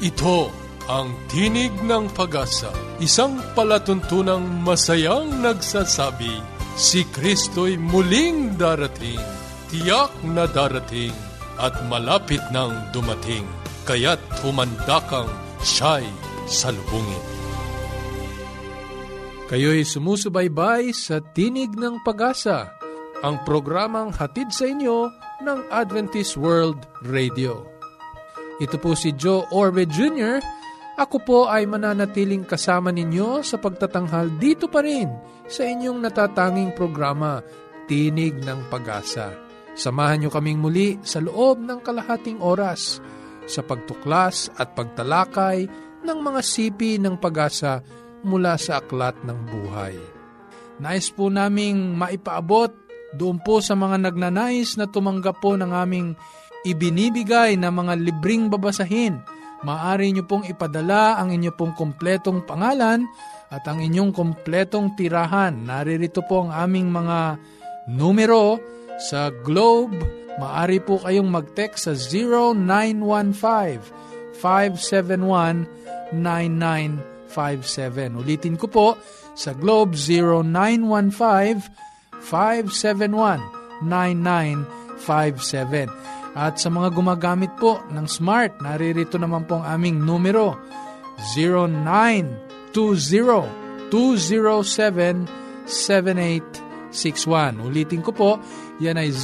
Ito ang Tinig ng Pag-asa, isang palatuntunang masayang nagsasabi, si Kristo'y muling darating, tiyak na darating, at malapit nang dumating. Kaya't humanda kang siya'y salubungin. Kayo'y sumusubaybay sa Tinig ng Pag-asa, ang programang hatid sa inyo ng Adventist World Radio. Ito po si Joe Orbe Jr. Ako po ay mananatiling kasama ninyo sa pagtatanghal dito pa rin sa inyong natatanging programa, Tinig ng Pag-asa. Samahan niyo kaming muli sa loob ng kalahating oras sa pagtuklas at pagtalakay ng mga sipi ng pag-asa mula sa aklat ng buhay. Nais po naming maipaabot doon po sa mga nagnanais na tumanggap po ng aming ibinibigay na mga libreng babasahin. Maaari nyo pong ipadala ang inyo pong kompletong pangalan at ang inyong kompletong tirahan. Naririto po ang aming mga numero sa Globe. Maaari po kayong mag-text sa 0915-571-9957. Ulitin ko po, sa Globe 0915-571-9957. At sa mga gumagamit po ng Smart, naririto naman po ang aming numero, 0920-207-7861. Ulitin ko po, yan ay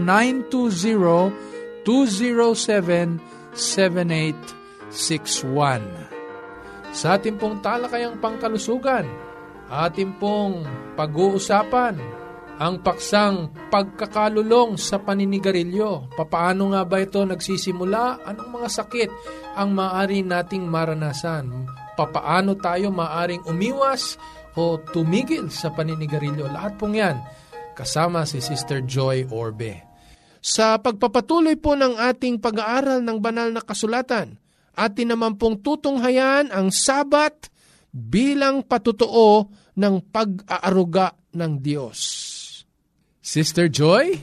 0920-207-7861. Sa ating pong talakayang pangkalusugan, ating pong pag-uusapan ang paksang pagkakalulong sa paninigarilyo. Papaano nga ba ito nagsisimula? Anong mga sakit ang maaari nating maranasan? Papaano tayo maaring umiwas o tumigil sa paninigarilyo? Lahat pong yan kasama si Sister Joy Orbe. Sa pagpapatuloy po ng ating pag-aaral ng banal na kasulatan, atin naman pong tutunghayan ang Sabat bilang patutuo ng pag-aaruga ng Diyos. Sister Joy?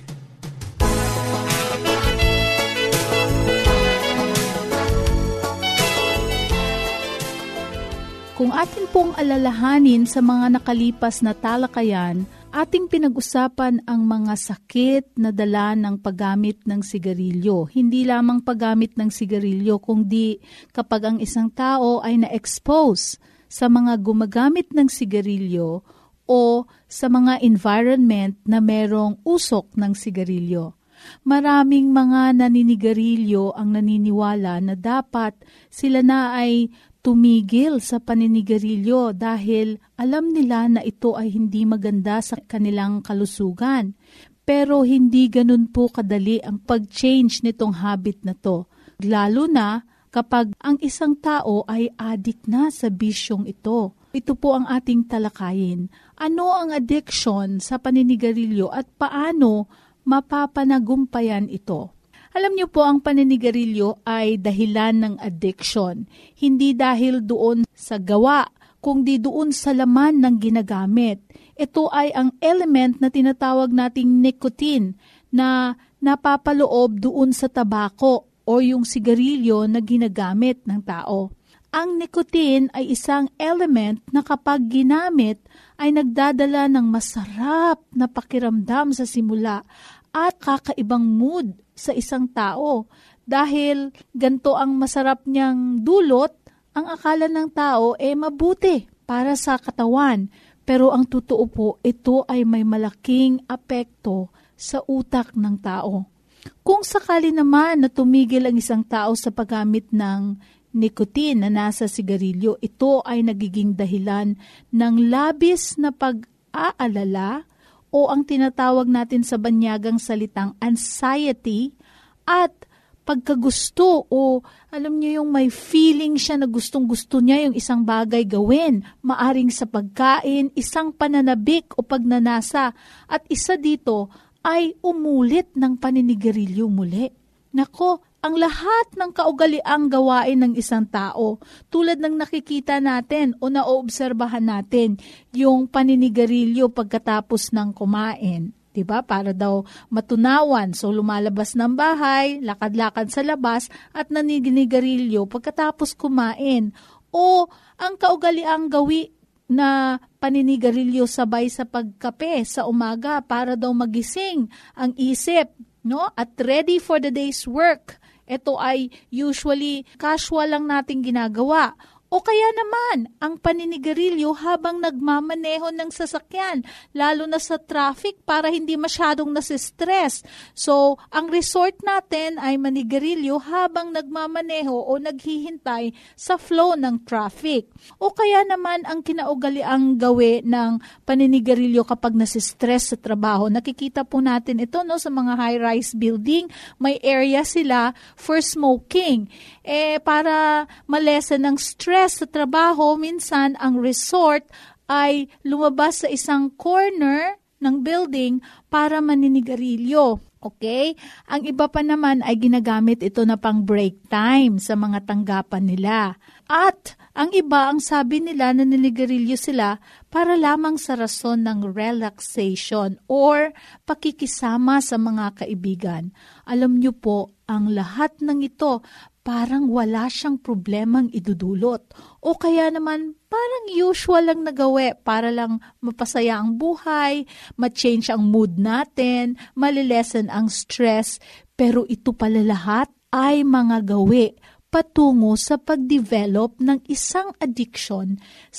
Kung atin pong alalahanin sa mga nakalipas na talakayan, ating pinag-usapan ang mga sakit na dala ng paggamit ng sigarilyo. Hindi lamang paggamit ng sigarilyo, kundi kapag ang isang tao ay na-expose sa mga gumagamit ng sigarilyo o sa mga environment na merong usok ng sigarilyo. Maraming mga naninigarilyo ang naniniwala na dapat sila na ay tumigil sa paninigarilyo dahil alam nila na ito ay hindi maganda sa kanilang kalusugan. Pero hindi ganun po kadali ang pag-change nitong habit na to. Lalo na kapag ang isang tao ay addict na sa bisyong ito. Ito po ang ating talakayin. Ano ang addiction sa paninigarilyo at paano mapapanagumpayan ito? Alam niyo po, ang paninigarilyo ay dahilan ng addiction. Hindi dahil doon sa gawa, kundi doon sa laman ng ginagamit. Ito ay ang element na tinatawag nating nicotine na napapaloob doon sa tabako o yung sigarilyo na ginagamit ng tao. Ang nicotine ay isang element na kapag ginamit ay nagdadala ng masarap na pakiramdam sa simula at kakaibang mood sa isang tao. Dahil ganito ang masarap niyang dulot, ang akala ng tao mabuti para sa katawan. Pero ang totoo po, ito ay may malaking apekto sa utak ng tao. Kung sakali naman na tumigil ang isang tao sa paggamit ng nicotine na nasa sigarilyo, ito ay nagiging dahilan ng labis na pag-aalala o ang tinatawag natin sa banyagang salitang anxiety at pagkagusto o alam niyo yung may feeling siya na gustong-gusto niya yung isang bagay gawin, maaring sa pagkain, isang pananabik o pagnanasa at isa dito ay umulit ng paninigarilyo muli. Nako, ang lahat ng kaugaliang gawain ng isang tao, tulad ng nakikita natin o naoobserbahan natin, yung paninigarilyo pagkatapos ng kumain, diba? Para daw matunawan. So, lumalabas ng bahay, lakad-lakad sa labas, at naninigarilyo pagkatapos kumain. O, ang kaugaliang gawi na paninigarilyo sabay sa pagkape sa umaga para daw magising ang isip, no? At ready for the day's work. Ito ay usually casual lang nating ginagawa. O kaya naman, ang paninigarilyo habang nagmamaneho ng sasakyan, lalo na sa traffic para hindi masyadong nasistress. So, ang resort natin ay manigarilyo habang nagmamaneho o naghihintay sa flow ng traffic. O kaya naman, ang kinaugaliang gawi ng paninigarilyo kapag nasistress sa trabaho. Nakikita po natin ito no, sa mga high-rise building, may area sila for smoking. Para malesen ng stress sa trabaho, minsan ang resort ay lumabas sa isang corner ng building para maninigarilyo. Okay? Ang iba pa naman ay ginagamit ito na pang break time sa mga tanggapan nila. At ang iba, ang sabi nila na naninigarilyo sila para lamang sa rason ng relaxation or pakikisama sa mga kaibigan. Alam niyo po, ang lahat ng ito parang wala siyang problemang idudulot. O kaya naman parang usual lang nagawi para lang mapasaya ang buhay, ma-change ang mood natin, malilesen ang stress. Pero ito pala lahat ay mga gawi patungo sa pag-develop ng isang addiction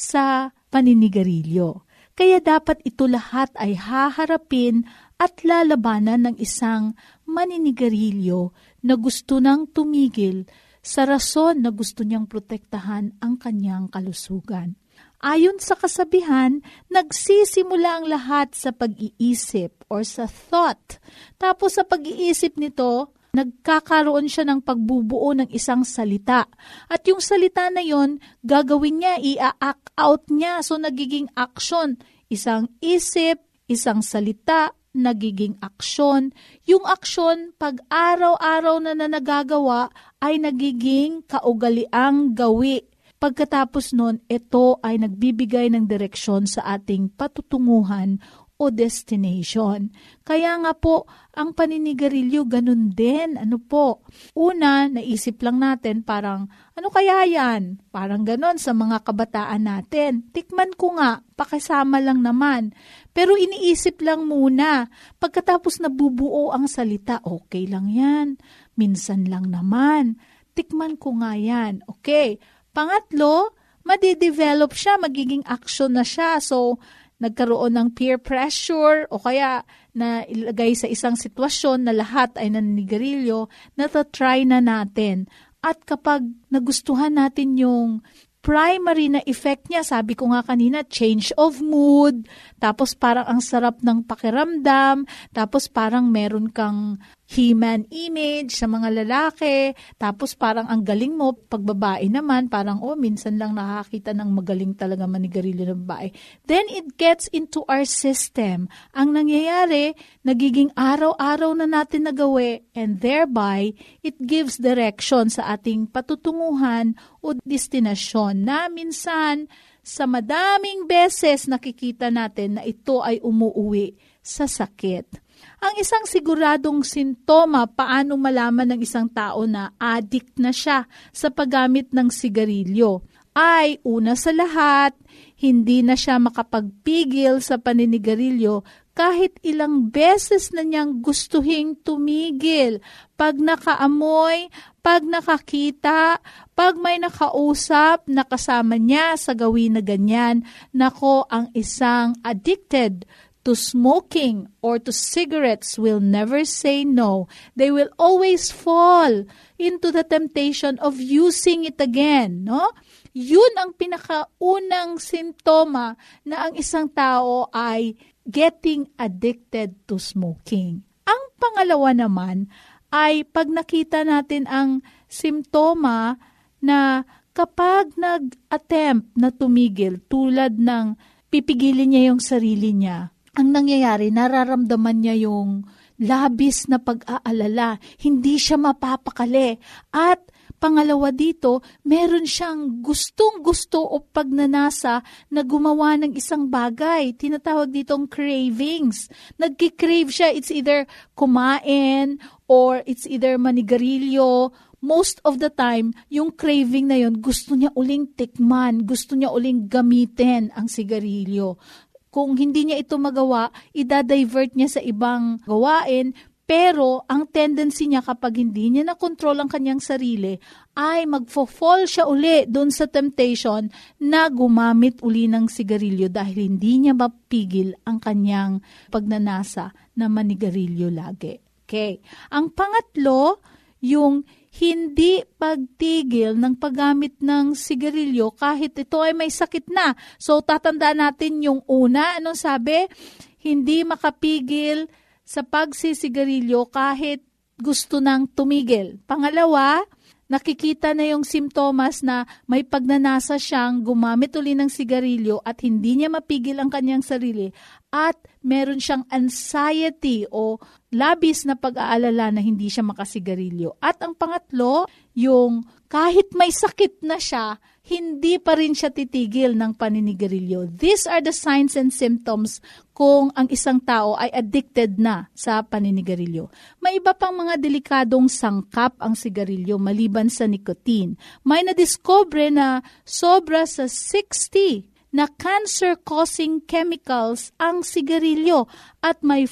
sa paninigarilyo. Kaya dapat ito lahat ay haharapin at lalabanan ng isang maninigarilyo na gusto nang tumigil sa rason na gusto niyang protektahan ang kanyang kalusugan. Ayon sa kasabihan, nagsisimula ang lahat sa pag-iisip or sa thought. Tapos sa pag-iisip nito, nagkakaroon siya ng pagbubuo ng isang salita. At yung salita na yon, gagawin niya, i-act out niya. So nagiging action. Isang isip, isang salita, nagiging aksyon. Yung aksyon, pag araw-araw na nagagawa, ay nagiging kaugaliang gawi. Pagkatapos nun, ito ay nagbibigay ng direksyon sa ating patutunguhan o destination. Kaya nga po, ang paninigarilyo ganun din. Ano po? Una, naisip lang natin parang, ano kaya yan? Parang ganon sa mga kabataan natin. Tikman ko nga, pakisama lang naman. Pero iniisip lang muna. Pagkatapos nabubuo ang salita, okay lang yan. Minsan lang naman. Tikman ko nga yan. Okay. Pangatlo, madidevelop siya, magiging action na siya. So, nagkaroon ng peer pressure o kaya na ilagay sa isang sitwasyon na lahat ay naninigarilyo, natatry na natin. At kapag nagustuhan natin yung primary na effect niya, sabi ko nga kanina, change of mood, tapos parang ang sarap ng pakiramdam, tapos parang meron kang He-Man image sa mga lalaki, tapos parang ang galing mo, pag babae naman, parang minsan lang nakakita ng magaling talaga manigarilyo ng babae. Then it gets into our system. Ang nangyayari, nagiging araw-araw na natin nagawi, and thereby, it gives direction sa ating patutunguhan o destinasyon na minsan, sa madaming beses nakikita natin na ito ay umuuwi sa sakit. Ang isang siguradong sintoma paano malaman ng isang tao na addict na siya sa paggamit ng sigarilyo ay una sa lahat, hindi na siya makapagpigil sa paninigarilyo kahit ilang beses na niyang gustuhing tumigil. Pag nakaamoy, pag nakakita, pag may nakausap na kasama niya sa gawin na ganyan, nako, ang isang addicted to smoking or to cigarettes will never say no. They will always fall into the temptation of using it again, no? Yun ang pinakaunang simptoma na ang isang tao ay getting addicted to smoking. Ang pangalawa naman ay pag nakita natin ang simptoma na kapag nag-attempt na tumigil tulad ng pipigilin niya yung sarili niya, ang nangyayari, nararamdaman niya yung labis na pag-aalala. Hindi siya mapapakali. At Pangalawa dito, meron siyang gustong-gusto o pagnanasa na gumawa ng isang bagay. Tinatawag ditong cravings. Nagki-crave siya. It's either kumain or it's either manigarilyo. Most of the time, yung craving na yun, gusto niya uling tikman, gusto niya uling gamitin ang sigarilyo. Kung hindi niya ito magawa, idadivert niya sa ibang gawain. Pero ang tendency niya kapag hindi niya na-control ang kanyang sarili, ay magfo-fall siya uli doon sa temptation na gumamit uli ng sigarilyo dahil hindi niya mapigil ang kanyang pagnanasa na manigarilyo lagi. Okay. Ang pangatlo, yung hindi pagtigil ng paggamit ng sigarilyo kahit ito ay may sakit na. So tatandaan natin yung una, anong sabi? Hindi makapigil sa pagsisigarilyo kahit gusto nang tumigil. Pangalawa, nakikita na yung simptomas na may pagnanasa siyang gumamit uli ng sigarilyo at hindi niya mapigil ang kanyang sarili at meron siyang anxiety o labis na pag-aalala na hindi siya makasigarilyo. At ang pangatlo, yung kahit may sakit na siya, hindi pa rin siya titigil ng paninigarilyo. These are the signs and symptoms kung ang isang tao ay addicted na sa paninigarilyo. May iba pang mga delikadong sangkap ang sigarilyo maliban sa nicotine. May nadiscover na sobra sa 60 na cancer-causing chemicals ang sigarilyo at may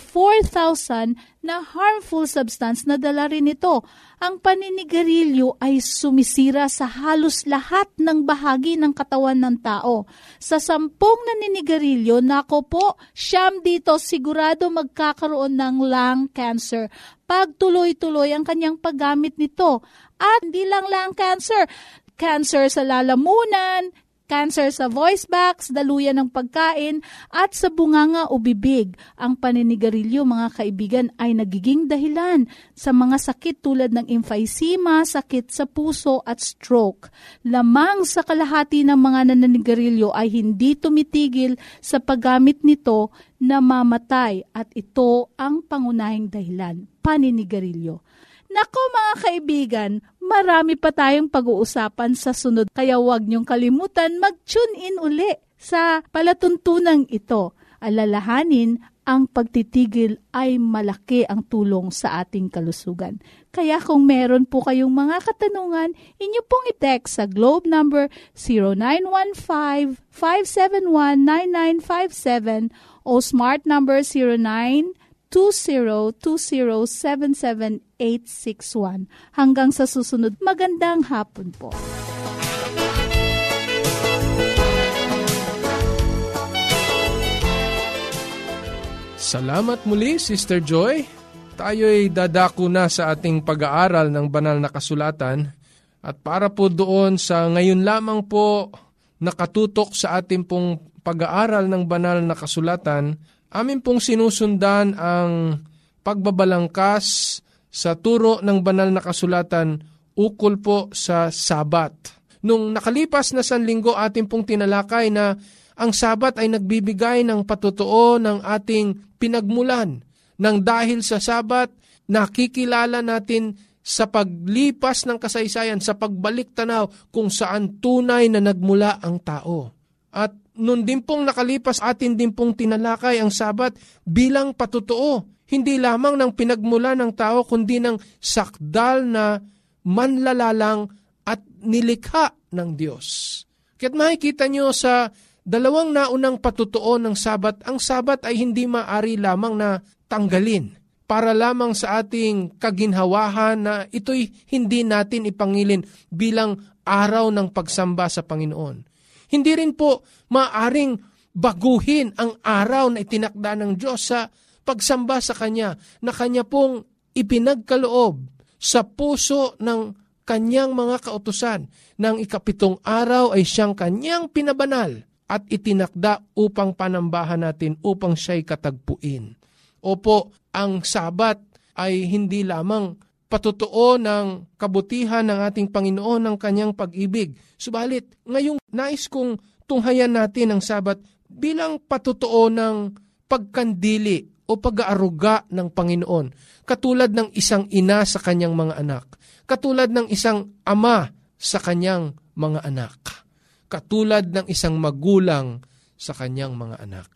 4,000 na harmful substance na dala rin ito. Ang paninigarilyo ay sumisira sa halos lahat ng bahagi ng katawan ng tao. Sa 10 naninigarilyo, nako po, 9 dito sigurado magkakaroon ng lung cancer pag tuloy-tuloy ang kanyang paggamit nito. At hindi lang lung cancer, cancer sa lalamunan, cancer sa voice box, daluyan ng pagkain, at sa bunganga o bibig. Ang paninigarilyo, mga kaibigan, ay nagiging dahilan sa mga sakit tulad ng emphysema, sakit sa puso at stroke. Lamang sa kalahati ng mga naninigarilyo ay hindi tumitigil sa paggamit nito na mamatay at ito ang pangunahing dahilan, paninigarilyo. Nako mga kaibigan, marami pa tayong pag-uusapan sa sunod, kaya huwag niyong kalimutan mag-tune in uli sa palatuntunang ito. Alalahanin, ang pagtitigil ay malaki ang tulong sa ating kalusugan. Kaya kung meron po kayong mga katanungan, inyo pong i-text sa Globe number 0915-571-9957 o Smart number 0920-2077-861. Hanggang sa susunod, magandang hapon po. Salamat muli, Sister Joy. Tayo'y dadako na sa ating pag-aaral ng banal na kasulatan at para po doon sa ngayon lamang po nakatutok sa ating pong pag-aaral ng banal na kasulatan, amin pong sinusundan ang pagbabalangkas sa turo ng banal na kasulatan ukol po sa Sabat. Nung nakalipas na Sanlinggo, atin pong tinalakay na ang Sabat ay nagbibigay ng patutuo ng ating pinagmulan. Nang dahil sa Sabat, nakikilala natin sa paglipas ng kasaysayan, sa pagbalik tanaw kung saan tunay na nagmula ang tao. At nun din pong nakalipas, atin din pong tinalakay ang Sabat bilang patutuo, hindi lamang ng pinagmula ng tao, kundi ng sakdal na manlalalang at nilikha ng Diyos. Kaya't makikita nyo sa dalawang naunang patutuo ng Sabat, ang Sabat ay hindi maaari lamang na tanggalin para lamang sa ating kaginhawahan na ito'y hindi natin ipangilin bilang araw ng pagsamba sa Panginoon. Hindi rin po maaring baguhin ang araw na itinakda ng Diyos sa pagsamba sa Kanya, na Kanya pong ipinagkaloob sa puso ng Kanyang mga kautusan. Nang 7 araw ay Siyang Kanyang pinabanal at itinakda upang panambahan natin, upang Siya'y katagpuin. Opo, ang Sabat ay hindi lamang patutuo ng kabutihan ng ating Panginoon, ng Kanyang pag-ibig. Subalit, ngayong nais kong tunghayan natin ang Sabat bilang patutuo ng pagkandili o pag-aaruga ng Panginoon, katulad ng isang ina sa kanyang mga anak. katulad ng isang ama sa kanyang mga anak. Katulad ng isang magulang sa kanyang mga anak.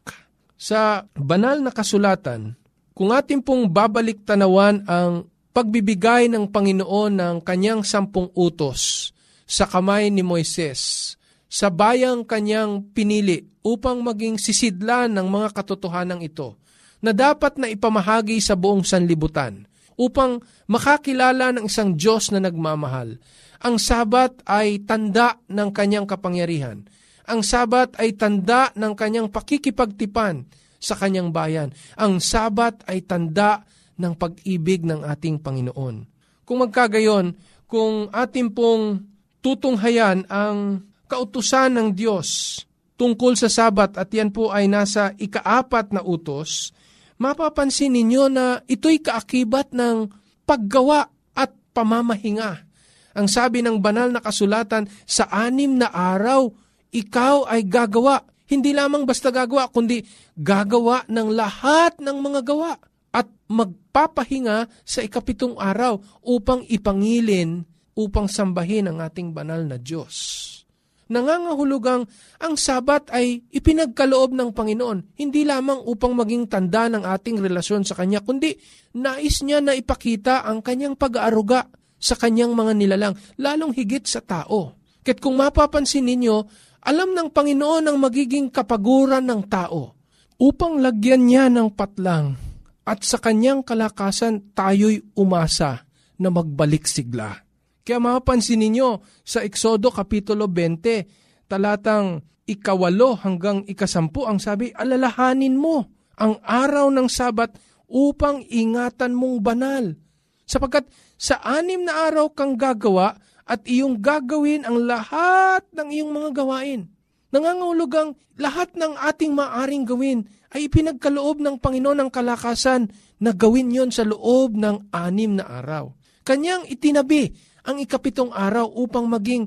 Sa banal na kasulatan, kung ating pong babalik tanawan ang pagbibigay ng Panginoon ng kanyang 10 utos sa kamay ni Moises, sa bayang kanyang pinili upang maging sisidlan ng mga katotohanan ito, na dapat na ipamahagi sa buong sanlibutan, upang makakilala ng isang Diyos na nagmamahal. Ang Sabat ay tanda ng kanyang kapangyarihan. Ang Sabat ay tanda ng kanyang pakikipagtipan sa kanyang bayan. Ang Sabat ay tanda ng pag-ibig ng ating Panginoon. Kung magkagayon, kung ating pong tutunghayan ang kautusan ng Diyos tungkol sa Sabat at yan po ay nasa 4 na utos, mapapansin ninyo na ito'y kaakibat ng paggawa at pamamahinga. Ang sabi ng banal na kasulatan, sa 6 na araw, ikaw ay gagawa. Hindi lamang basta gagawa, kundi gagawa ng lahat ng mga gawa. At magpapahinga sa 7 araw upang ipangilin, upang sambahin ang ating banal na Diyos. Nangangahulugang ang Sabat ay ipinagkaloob ng Panginoon, hindi lamang upang maging tanda ng ating relasyon sa Kanya, kundi nais niya na ipakita ang Kanyang pag-aaruga sa Kanyang mga nilalang, lalong higit sa tao. Ket kung mapapansin ninyo, alam ng Panginoon ang magiging kapaguran ng tao upang lagyan niya ng patlang at sa Kanyang kalakasan tayo'y umasa na magbalik sigla. Kaya mapapansin ninyo sa Exodo Kapitulo 20, talatang 8 hanggang 10, ang sabi, alalahanin mo ang araw ng Sabat upang ingatan mong banal. Sapagkat sa 6 na araw kang gagawa at iyong gagawin ang lahat ng iyong mga gawain. Nangangahulugang lahat ng ating maaring gawin ay ipinagkaloob ng Panginoon ng kalakasan na gawin yon sa loob ng 6 na araw. Kanyang itinabi ang 7 araw upang maging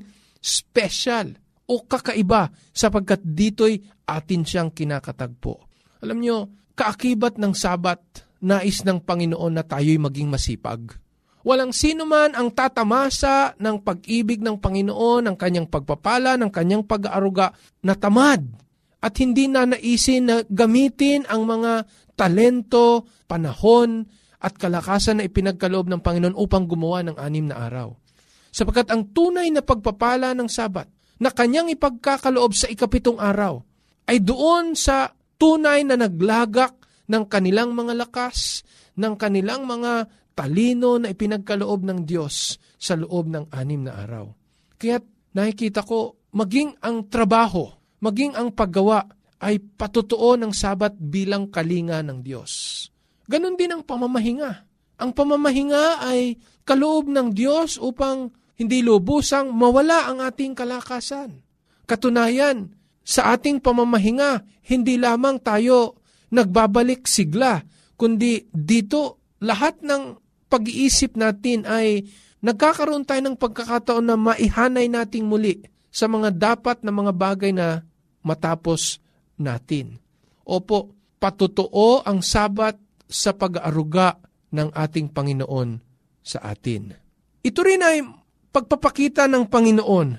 special o kakaiba sapagkat dito'y atin siyang kinakatagpo. Alam nyo, kaakibat ng Sabat, nais ng Panginoon na tayo'y maging masipag. Walang sino man ang tatamasa ng pag-ibig ng Panginoon, ng kanyang pagpapala, ng kanyang pag-aaruga na tamad at hindi na naisin na gamitin ang mga talento, panahon at kalakasan na ipinagkaloob ng Panginoon upang gumawa ng 6 na araw. Sapagkat ang tunay na pagpapala ng Sabat na kanyang ipagkakaloob sa 7 araw ay doon sa tunay na naglagak ng kanilang mga lakas, ng kanilang mga talino na ipinagkaloob ng Diyos sa loob ng 6 na araw. Kaya nakikita ko, maging ang trabaho, maging ang paggawa ay patutuo ng Sabat bilang kalinga ng Diyos. Ganon din ang pamamahinga. Ang pamamahinga ay kaloob ng Diyos upang hindi lubusang mawala ang ating kalakasan. Katunayan, sa ating pamamahinga, hindi lamang tayo nagbabalik sigla, kundi dito lahat ng pag-iisip natin ay nagkakaroon tayo ng pagkakataon na maihanay nating muli sa mga dapat na mga bagay na matapos natin. Opo, patutuo ang Sabat sa pag-aaruga ng ating Panginoon sa atin. Ito rin ay pagpapakita ng Panginoon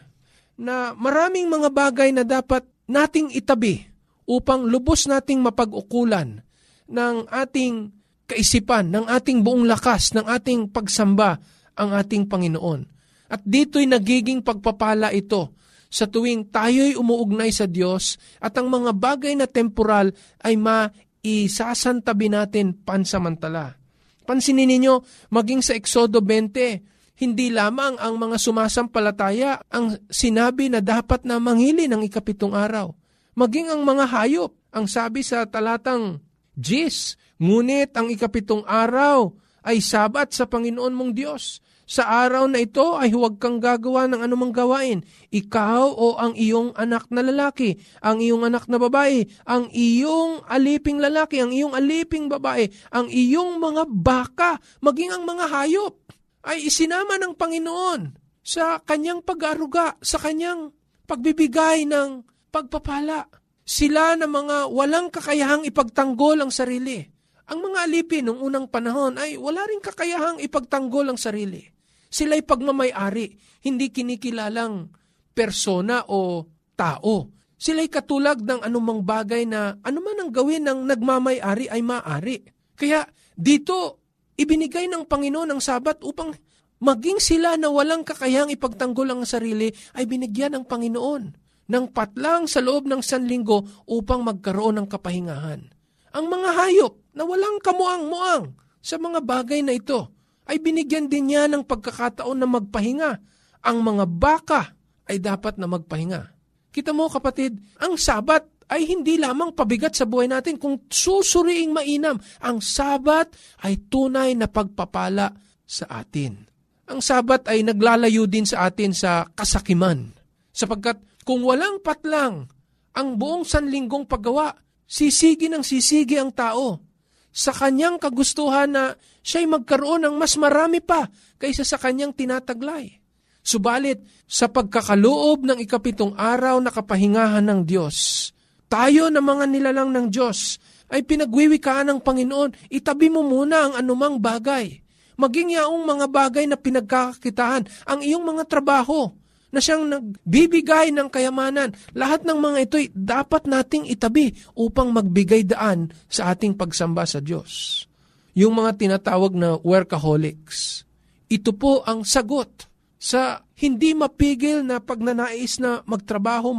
na maraming mga bagay na dapat nating itabi upang lubos nating mapag-ukulan ng ating kaisipan, ng ating buong lakas, ng ating pagsamba ang ating Panginoon. At dito'y nagiging pagpapala ito sa tuwing tayo'y umuugnay sa Diyos at ang mga bagay na temporal ay maisasantabi natin pansamantala. Pansinin ninyo, maging sa Exodo 20, hindi lamang ang mga sumasampalataya ang sinabi na dapat na mangili ng 7 araw. Maging ang mga hayop, ang sabi sa talatang 10, ngunit ang 7 araw ay Sabat sa Panginoon mong Diyos. Sa araw na ito ay huwag kang gagawa ng anumang gawain. Ikaw o ang iyong anak na lalaki, ang iyong anak na babae, ang iyong aliping lalaki, ang iyong aliping babae, ang iyong mga baka, maging ang mga hayop, ay isinama ng Panginoon sa kanyang pag-aaruga, sa kanyang pagbibigay ng pagpapala. Sila na mga walang kakayahang ipagtanggol ang sarili. Ang mga alipin noong unang panahon ay wala rin kakayahang ipagtanggol ang sarili. Sila'y pagmamay-ari, hindi kinikilalang persona o tao. Sila'y katulad ng anumang bagay na anuman ang gawin ng nagmamay-ari ay maaari. Kaya dito, ibinigay ng Panginoon ang Sabat upang maging sila na walang kakayang ipagtanggol ang sarili ay binigyan ng Panginoon ng patlang sa loob ng 1 linggo upang magkaroon ng kapahingahan. Ang mga hayop na walang kamuang-muang sa mga bagay na ito ay binigyan din niya ng pagkakataon na magpahinga. Ang mga baka ay dapat na magpahinga. Kita mo kapatid, ang Sabat ay hindi lamang pabigat sa buhay natin kung susuriing mainam. Ang Sabat ay tunay na pagpapala sa atin. Ang Sabat ay naglalayo din sa atin sa kasakiman. Sapagkat kung walang patlang ang buong sanlinggong paggawa, sisigi ng sisigi ang tao sa kanyang kagustuhan na siya'y magkaroon ng mas marami pa kaysa sa kanyang tinataglay. Subalit, sa pagkakaloob ng 7 araw na kapahingahan ng Diyos, tayo na mga nilalang ng Diyos ay pinagwiwikaan ng Panginoon, itabi mo muna ang anumang bagay. Maging yaong mga bagay na pinagkakakitaan, ang iyong mga trabaho na siyang nagbibigay ng kayamanan. Lahat ng mga ito'y dapat nating itabi upang magbigay daan sa ating pagsamba sa Diyos. Yung mga tinatawag na workaholics, ito po ang sagot sa hindi mapigil na pagnanais na magtrabaho.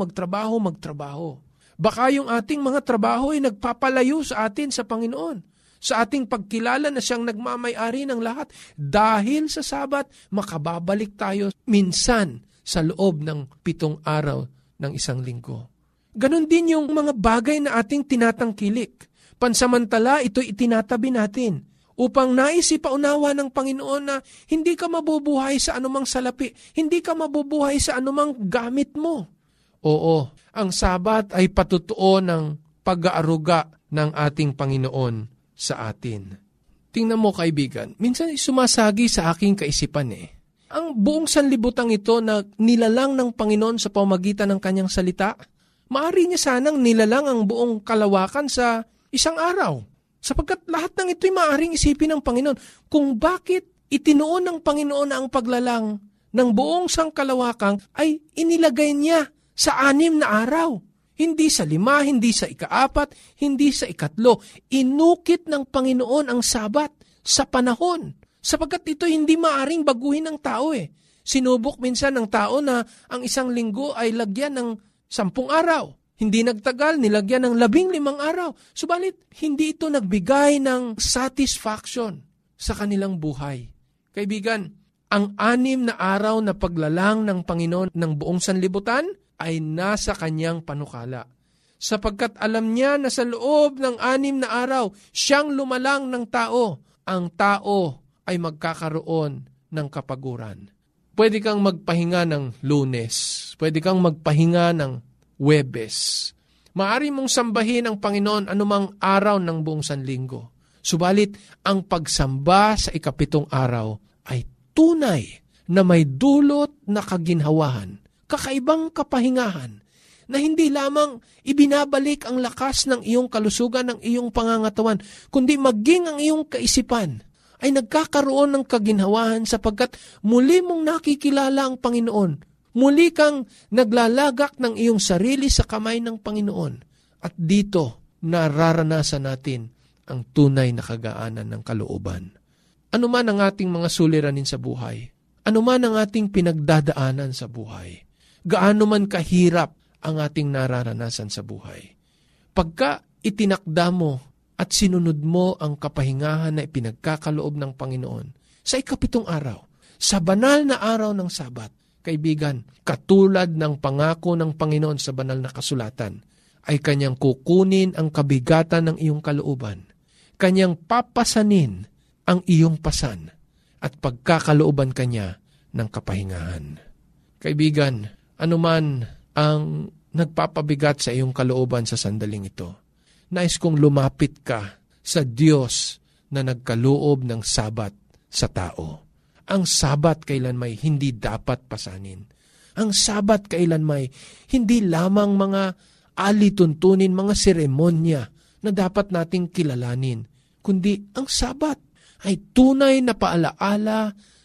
Baka yung ating mga trabaho ay nagpapalayo sa atin sa Panginoon, sa ating pagkilala na siyang nagmamay-ari ng lahat. Dahil sa Sabat, makababalik tayo minsan sa loob ng 7 araw ng 1 linggo. Ganon din yung mga bagay na ating tinatangkilik. Pansamantala, ito'y itinatabi natin upang naisipaunawa ng Panginoon na hindi ka mabubuhay sa anumang salapi, hindi ka mabubuhay sa anumang gamit mo. Oo, ang Sabat ay patutuo ng pag-aaruga ng ating Panginoon sa atin. Tingnan mo kaibigan, minsan sumasagi sa aking kaisipan ang buong sanlibutang ito na nilalang ng Panginoon sa pamamagitan ng kanyang salita, maaari niya sanang nilalang ang buong kalawakan sa 1 araw. Sapagkat lahat ng ito'y maaaring isipin ng Panginoon kung bakit itinuon ng Panginoon na ang paglalang ng buong sangkalawakang ay inilagay niya sa 6 na araw. Hindi sa 5, hindi sa 4, hindi sa 3. Inukit ng Panginoon ang Sabat sa panahon. Sapagkat ito hindi maaring baguhin ng tao Sinubok minsan ng tao na ang 1 linggo ay lagyan ng 10 araw. Hindi nagtagal, nilagyan ng 15 araw. Subalit, hindi ito nagbigay ng satisfaction sa kanilang buhay. Kaibigan, ang 6 na araw na paglalang ng Panginoon ng buong sanlibutan ay nasa kanyang panukala. Sapagkat alam niya na sa loob ng 6 na araw, siyang lumalang ng tao. Ang tao ay magkakaroon ng kapaguran. Pwede kang magpahinga ng Lunes. Pwede kang magpahinga ng Huwebes. Maaari mong sambahin ang Panginoon anumang araw ng buong sanlinggo. Subalit, ang pagsamba sa 7 araw ay tunay na may dulot na kaginhawahan, kakaibang kapahingahan, na hindi lamang ibinabalik ang lakas ng iyong kalusugan, ng iyong pangangatawan, kundi maging ang iyong kaisipan ay nagkakaroon ng kaginhawahan sapagkat muli mong nakikilala ang Panginoon. Muli kang naglalagak ng iyong sarili sa kamay ng Panginoon. At dito, nararanasan natin ang tunay na kagaanan ng kalooban. Ano man ang ating mga suliranin sa buhay, ano man ang ating pinagdadaanan sa buhay, gaano man kahirap ang ating nararanasan sa buhay. Pagka itinakda mo at sinunod mo ang kapahingahan na ipinagkakaloob ng Panginoon sa 7 araw, sa banal na araw ng Sabat, kaibigan, katulad ng pangako ng Panginoon sa banal na kasulatan, ay kanyang kukunin ang kabigatan ng iyong kalooban, kanyang papasanin ang iyong pasan, at pagkakalooban kanya ng kapahingahan. Kaibigan, anuman ang nagpapabigat sa iyong kalooban sa sandaling ito, nais kong lumapit ka sa Diyos na nagkaloob ng Sabat sa tao. Ang Sabat kailanmay hindi dapat pasanin. Ang Sabat kailanmay hindi lamang mga alituntunin, mga seremonya na dapat nating kilalanin, kundi ang Sabat ay tunay na paalaala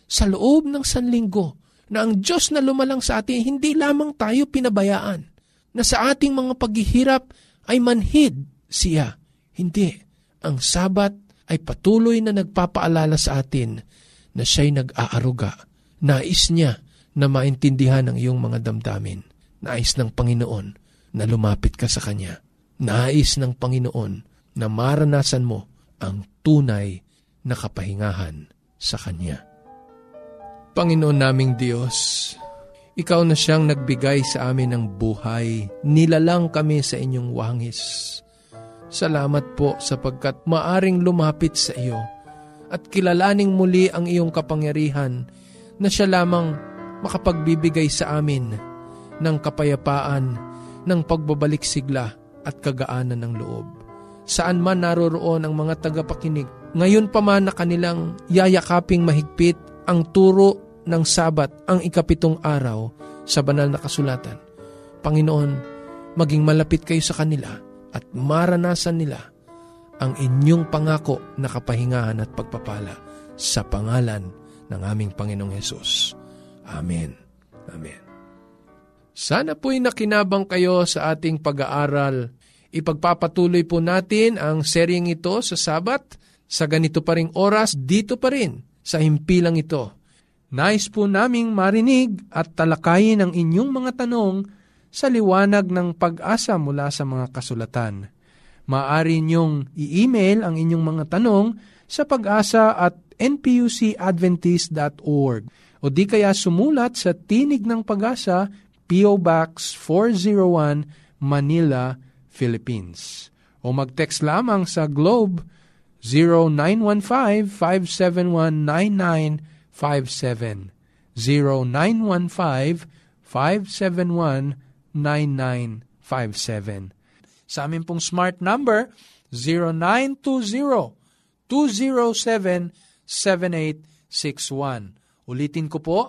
sa loob ng sanlinggo na ang Diyos na lumalang sa atin, hindi lamang tayo pinabayaan na sa ating mga paghihirap ay manhid siya. Hindi. Ang Sabat ay patuloy na nagpapaalala sa atin na siya'y nag-aaruga. Nais niya na maintindihan ang iyong mga damdamin. Nais ng Panginoon na lumapit ka sa Kanya. Nais ng Panginoon na maranasan mo ang tunay na kapahingahan sa Kanya. Panginoon naming Diyos, Ikaw na siyang nagbigay sa amin ng buhay. Nilalang kami sa inyong wangis. Salamat po sapagkat maaring lumapit sa iyo at kilalaning muli ang iyong kapangyarihan na siya lamang makapagbibigay sa amin ng kapayapaan, ng pagbabalik sigla at kagaanan ng loob. Saan man naroroon ang mga tagapakinig, ngayon pa man na kanilang yayakaping mahigpit ang turo ng Sabat, ang 7 araw sa banal na kasulatan. Panginoon, maging malapit kayo sa kanila at maranasan nila ang inyong pangako na kapahingahan at pagpapala sa pangalan ng aming Panginoong Hesus. Amen. Amen. Sana po'y nakinabang kayo sa ating pag-aaral. Ipagpapatuloy po natin ang seryeng ito sa Sabat sa ganito pa ring oras, dito pa rin sa himpilang ito. Nais po naming marinig at talakayin ang inyong mga tanong sa liwanag ng pag-asa mula sa mga kasulatan. Maaari niyong i-email ang inyong mga tanong sa pag-asa@npucadventist.org o di kaya sumulat sa Tinig ng Pag-asa, P.O. Box 401, Manila, Philippines. O mag-text lamang sa Globe 0915-571-9957, 0915-571-9957. Sa amin pong smart number, 0920-207-7861. Ulitin ko po,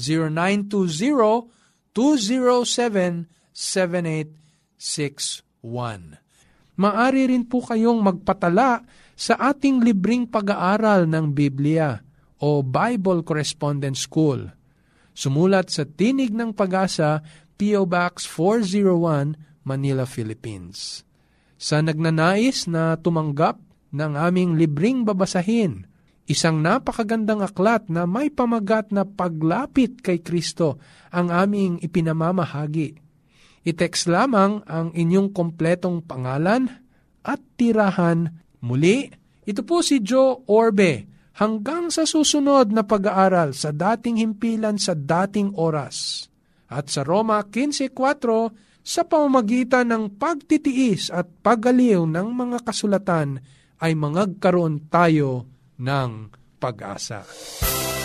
0920-207-7861. Maari rin po kayong magpatala sa ating libreng pag-aaral ng Biblia o Bible Correspondence School. Sumulat sa Tinig ng Pag-asa, P.O. Box 401, Manila, Philippines. Sa nagnanais na tumanggap ng aming libreng babasahin, isang napakagandang aklat na may pamagat na paglapit kay Kristo ang aming ipinamamahagi. I-text lamang ang inyong kompletong pangalan at tirahan. Muli, ito po si Joe Orbe. Hanggang sa susunod na pag-aaral sa dating himpilan sa dating oras. At sa Roma 15:4, sa pamamagitan ng pagtitiis at paggaliw ng mga kasulatan ay mangagkaroon tayo ng pag-asa.